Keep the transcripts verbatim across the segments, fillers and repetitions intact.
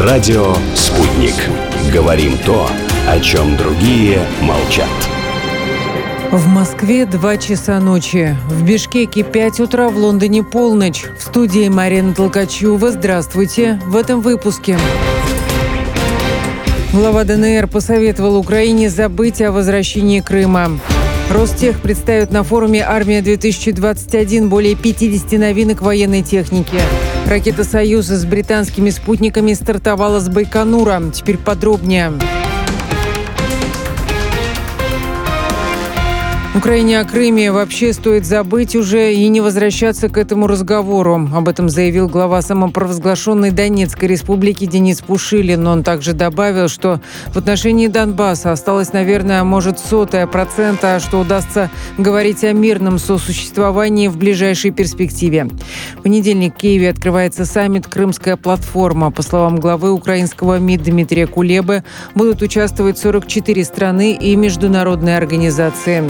Радио «Спутник». Говорим то, о чем другие молчат. В Москве два часа ночи. В Бишкеке пять утра, в Лондоне полночь. В студии Марина Толкачева. Здравствуйте. В этом выпуске. Глава ДНР посоветовал Украине забыть о возвращении Крыма. Ростех представит на форуме «Армия-две тысячи двадцать один» более пятьдесят новинок военной техники. Ракета «Союз» с британскими спутниками стартовала с Байконура. Теперь подробнее. Украине о Крыме вообще стоит забыть уже и не возвращаться к этому разговору. Об этом заявил глава самопровозглашенной Донецкой республики Денис Пушилин. Он также добавил, что в отношении Донбасса осталось, наверное, может, сотая процента, что удастся говорить о мирном сосуществовании в ближайшей перспективе. В понедельник в Киеве открывается саммит «Крымская платформа». По словам главы украинского МИД Дмитрия Кулебы, будут участвовать сорок четыре страны и международные организации.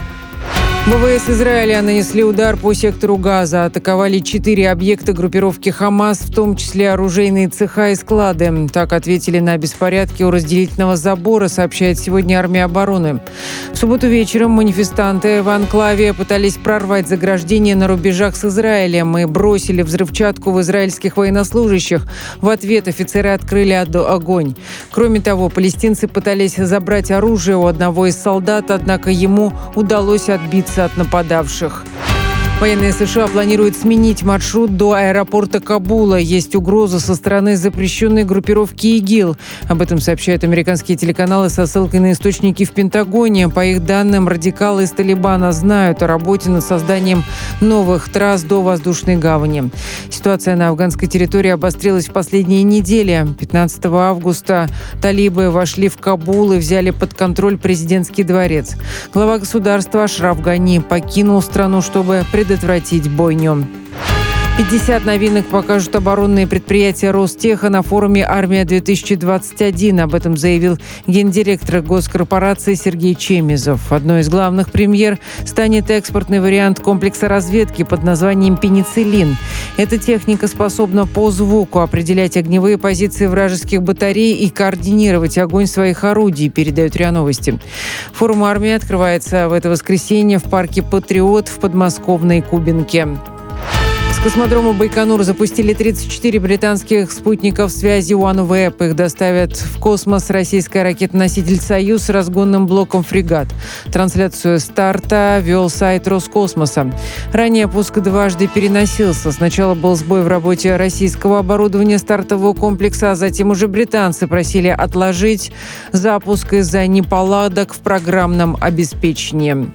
ВВС Израиля нанесли удар по сектору Газа. Атаковали четыре объекта группировки «Хамас», в том числе оружейные цеха и склады. Так ответили на беспорядки у разделительного забора, сообщает сегодня армия обороны. В субботу вечером манифестанты в анклаве пытались прорвать заграждение на рубежах с Израилем и бросили взрывчатку в израильских военнослужащих. В ответ офицеры открыли огонь. Кроме того, палестинцы пытались забрать оружие у одного из солдат, однако ему удалось отбиться от нападавших. Военные США планируют сменить маршрут до аэропорта Кабула. Есть угроза со стороны запрещенной группировки ИГИЛ. Об этом сообщают американские телеканалы со ссылкой на источники в Пентагоне. По их данным, радикалы из Талибана знают о работе над созданием новых трасс до воздушной гавани. Ситуация на афганской территории обострилась в последние недели. пятнадцатого августа талибы вошли в Кабул и взяли под контроль президентский дворец. Глава государства Ашраф Гани покинул страну, чтобы предотвратить бойню. пятьдесят новинок покажут оборонные предприятия Ростеха на форуме «Армия-две тысячи двадцать один». Об этом заявил гендиректор госкорпорации Сергей Чемизов. Одной из главных премьер станет экспортный вариант комплекса разведки под названием «Пенициллин». Эта техника способна по звуку определять огневые позиции вражеских батарей и координировать огонь своих орудий, передают РИА Новости. Форум «Армия» открывается в это воскресенье в парке «Патриот» в подмосковной Кубинке. С космодрома Байконур запустили тридцать четыре британских спутников связи OneWeb. Их доставят в космос российский ракетоноситель «Союз» с разгонным блоком «Фрегат». Трансляцию старта вел сайт Роскосмоса. Ранее пуск дважды переносился. Сначала был сбой в работе российского оборудования стартового комплекса, а затем уже британцы просили отложить запуск из-за неполадок в программном обеспечении.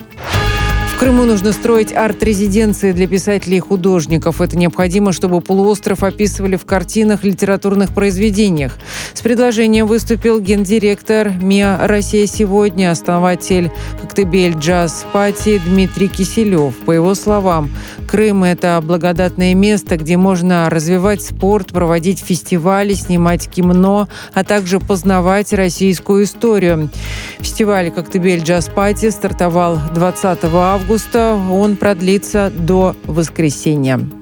В Крыму нужно строить арт-резиденции для писателей и художников. Это необходимо, чтобы полуостров описывали в картинах, литературных произведениях. С предложением выступил гендиректор МИА «Россия сегодня», основатель «Коктебель Джаз Пати» Дмитрий Киселев. По его словам, Крым – это благодатное место, где можно развивать спорт, проводить фестивали, снимать кино, а также познавать российскую историю. Фестиваль «Коктебель Джаз Пати» стартовал двадцатого августа. Он продлится до воскресенья.